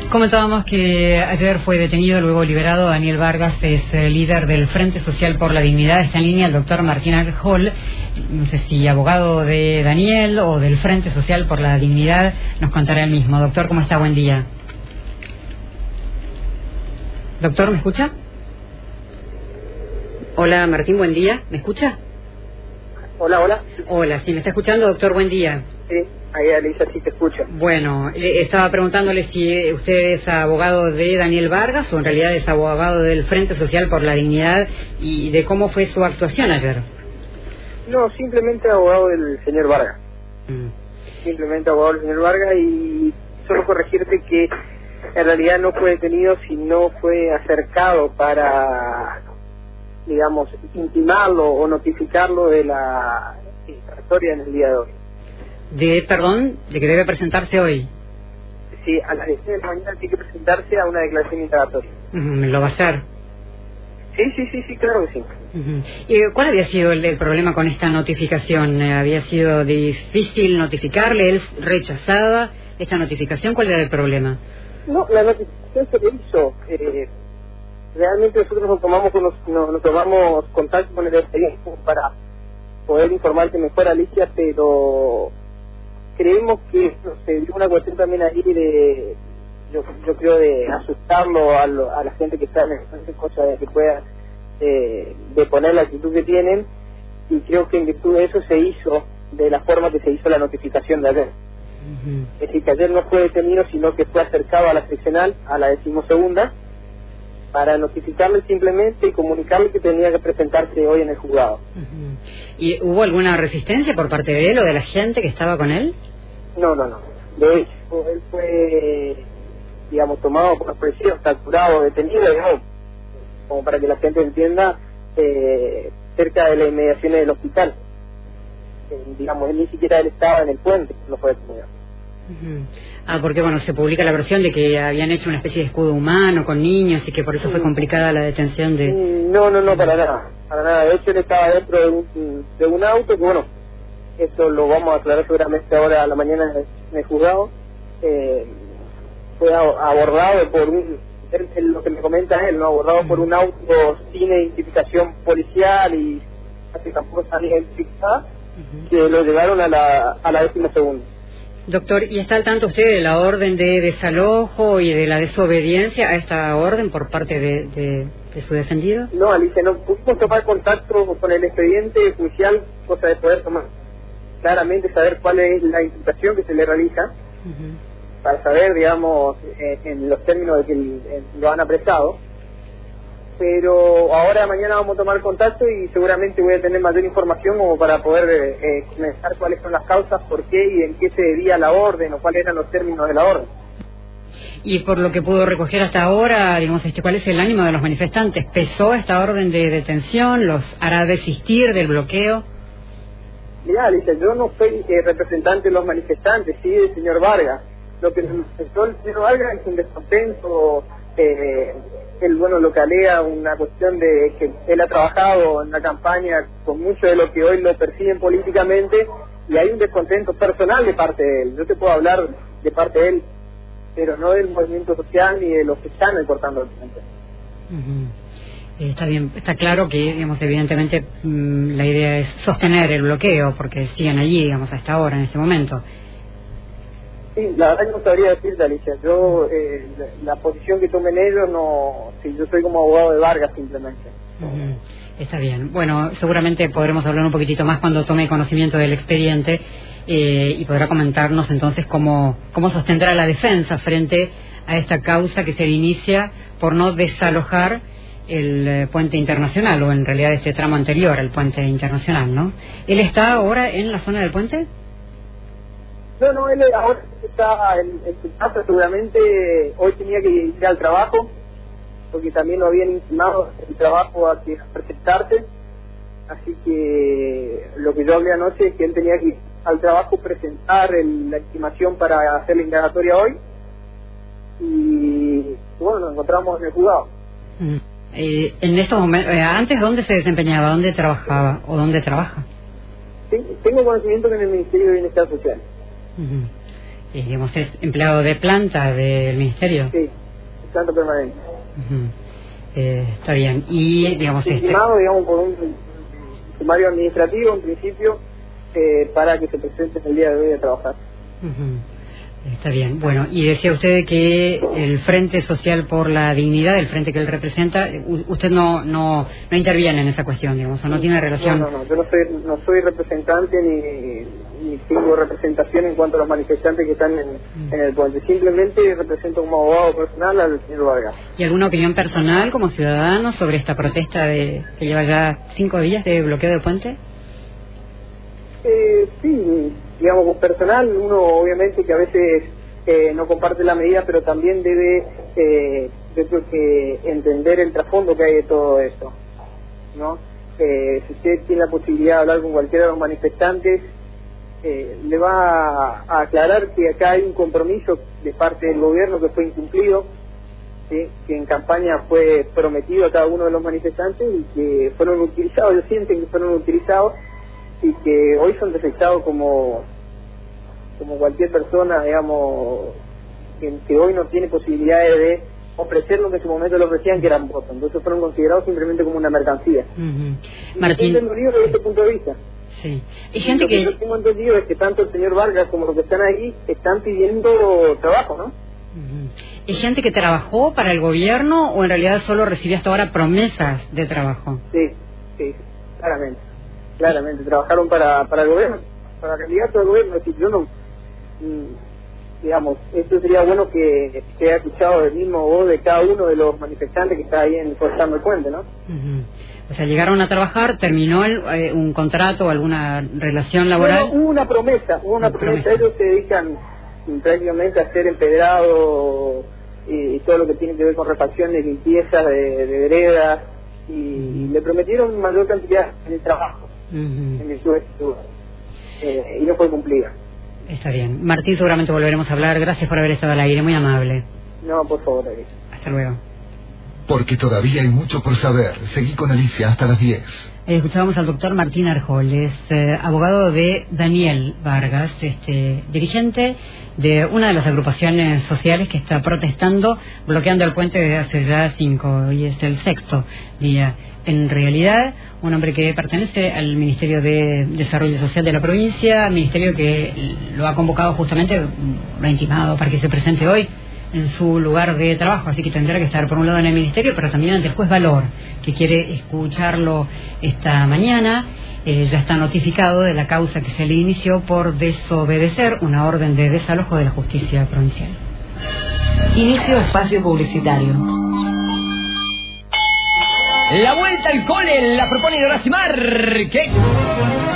Comentábamos que ayer fue detenido, luego liberado, Daniel Vargas, es líder del Frente Social por la Dignidad. Está en línea el doctor Martín Arjol, no sé si abogado de Daniel o del Frente Social por la Dignidad, nos contará el mismo. Doctor, ¿cómo está? Buen día. Doctor, ¿me escucha? Hola Martín, buen día. ¿Me escucha? Hola, hola. Hola, sí, ¿me está escuchando, doctor? Buen día. Sí, ahí Alicia sí te escucho. Bueno, estaba preguntándole si usted es abogado de Daniel Vargas o en realidad es abogado del Frente Social por la Dignidad y de cómo fue su actuación ayer. No, simplemente abogado del señor Vargas. Simplemente abogado del señor Vargas, y solo corregirte que en realidad no fue detenido, sino fue acercado para, digamos, intimarlo o notificarlo de la historia en el día de hoy. De que debe presentarse hoy. Sí, a las 10 de la mañana tiene que presentarse a una declaración indagatoria. ¿Lo va a hacer? Sí, claro que sí. ¿Y cuál había sido el problema con esta notificación? ¿Había sido difícil notificarle? ¿Él rechazaba esta notificación? ¿Cuál era el problema? No, la notificación se le hizo. Realmente nosotros nos tomamos contacto con el expediente para poder informarte mejor, Alicia, pero creemos que se dio una cuestión también ahí de, yo creo, de asustarlo a la gente que está en esa cosa de que pueda deponer la actitud que tienen, y creo que en virtud de eso se hizo de la forma que se hizo la notificación de ayer. Es decir, que ayer no fue detenido, sino que fue acercado a la seccional, a la 12ª, para notificarle simplemente y comunicarle que tenía que presentarse hoy en el juzgado. ¿Y hubo alguna resistencia por parte de él o de la gente que estaba con él? No. De hecho, él fue, digamos, tomado por presión, capturado, detenido, digamos, como para que la gente entienda, cerca de las inmediaciones del hospital. Digamos, él ni siquiera él estaba en el puente, no fue detenido. Porque bueno, se publica la versión de que habían hecho una especie de escudo humano con niños y que por eso fue complicada la detención de... No, para nada. De hecho, él estaba dentro de un auto, que bueno, eso lo vamos a aclarar seguramente ahora a la mañana en el juzgado. Fue abordado por lo que me comenta él, ¿no? Abordado por un auto sin identificación policial y así tampoco salía identificada, que lo llevaron a la 12ª. Doctor, ¿y está al tanto usted de la orden de desalojo y de la desobediencia a esta orden por parte de su defendido? No, Alicia, no pudimos tomar contacto con el expediente judicial, cosa de poder tomar claramente, saber cuál es la imputación que se le realiza, para saber, digamos, en los términos de que lo han apresado. Pero ahora mañana vamos a tomar contacto y seguramente voy a tener mayor información como para poder comenzar cuáles son las causas, por qué y en qué se debía la orden o cuáles eran los términos de la orden. Y por lo que pudo recoger hasta ahora, digamos, ¿cuál es el ánimo de los manifestantes? ¿Pesó esta orden de detención? ¿Los hará desistir del bloqueo? Mirá, Alicia, yo no soy representante de los manifestantes, sí del señor Vargas. Lo que manifestó el señor Vargas es un descontento. Él, bueno, lo que alega una cuestión de que él ha trabajado en la campaña con mucho de lo que hoy lo persiguen políticamente, y hay un descontento personal de parte de él. Yo te puedo hablar de parte de él, pero no del movimiento social ni de los que están reportando el frente. Está bien, está claro que, digamos, evidentemente la idea es sostener el bloqueo porque siguen allí, digamos, hasta ahora, en este momento. Sí, la verdad que no sabría decirte, Alicia. Yo, la posición que tomen ellos, no. Sí, yo soy como abogado de Vargas simplemente. Está bien. Bueno, seguramente podremos hablar un poquitito más cuando tome conocimiento del expediente y podrá comentarnos entonces cómo sostendrá la defensa frente a esta causa que se inicia por no desalojar el puente internacional, o en realidad este tramo anterior al puente internacional, ¿no? ¿Él está ahora en la zona del puente? No, él ahora está en su casa, seguramente hoy tenía que ir al trabajo, porque también lo habían intimado el trabajo a que presentarse, así que lo que yo hablé anoche es que él tenía que ir al trabajo, presentar la estimación para hacer la indagatoria hoy, y bueno, nos encontramos en el juzgado. En estos momentos, antes, ¿dónde se desempeñaba? ¿Dónde trabajaba? ¿O dónde trabaja? Tengo conocimiento que en el Ministerio de Bienestar Social. digamos, es empleado de planta del ministerio. Sí, planta permanente. Está bien. Y, digamos, estimado, digamos, por un sumario administrativo, en principio, para que se presente el día de hoy a trabajar. Está bien. Bueno, y decía usted que el Frente Social por la Dignidad, el frente que él representa, usted no interviene en esa cuestión, digamos, o no tiene relación. No, yo no soy representante ni tengo representación en cuanto a los manifestantes que están en el puente. Simplemente represento como abogado personal al señor Vargas. ¿Y alguna opinión personal como ciudadano sobre esta protesta que lleva ya 5 días de bloqueo de puente? Sí, digamos, personal, uno obviamente que a veces no comparte la medida, pero también debe, yo creo que entender el trasfondo que hay de todo esto, ¿no? Si usted tiene la posibilidad de hablar con cualquiera de los manifestantes, le va a aclarar que acá hay un compromiso de parte del gobierno que fue incumplido, ¿sí? Que en campaña fue prometido a cada uno de los manifestantes y que fueron utilizados, ellos sienten que fueron utilizados y que hoy son detectados como cualquier persona, digamos, que hoy no tiene posibilidades de ofrecer lo que en su momento le ofrecían, que eran votos. Entonces fueron considerados simplemente como una mercancía. Martín, yo entendido desde ese punto de vista. Sí. Y gente lo que yo tengo entendido es que tanto el señor Vargas como los que están ahí están pidiendo trabajo, ¿no? ¿Y gente que trabajó para el gobierno o en realidad solo recibió hasta ahora promesas de trabajo? Sí, claramente trabajaron para el gobierno, para el candidato del gobierno. Es decir, yo no, digamos, esto sería bueno que haya escuchado el mismo voz de cada uno de los manifestantes que está ahí forzando el puente, ¿no? O sea, llegaron a trabajar, terminó un contrato o alguna relación laboral. Hubo una promesa. Ellos se dedican prácticamente a hacer empedrado y todo lo que tiene que ver con refacciones, limpieza de veredas, y le prometieron mayor cantidad de trabajo en virtud de esto, y no fue cumplida. Está bien. Martín, seguramente volveremos a hablar. Gracias por haber estado al aire, muy amable. No, por favor, David. Hasta luego. Porque todavía hay mucho por saber. Seguí con Alicia hasta las 10. Escuchábamos al doctor Martín Arjoles, abogado de Daniel Vargas, dirigente de una de las agrupaciones sociales que está protestando, bloqueando el puente desde hace ya 5, y es el 6º día. En realidad, un hombre que pertenece al Ministerio de Desarrollo Social de la provincia, ministerio que lo ha convocado justamente, lo ha intimado para que se presente hoy en su lugar de trabajo, así que tendrá que estar por un lado en el ministerio, pero también ante el juez Valor, que quiere escucharlo esta mañana. Ya está notificado de la causa que se le inició por desobedecer una orden de desalojo de la justicia provincial. Inicio espacio publicitario. La vuelta al cole la propone Horacio Márquez.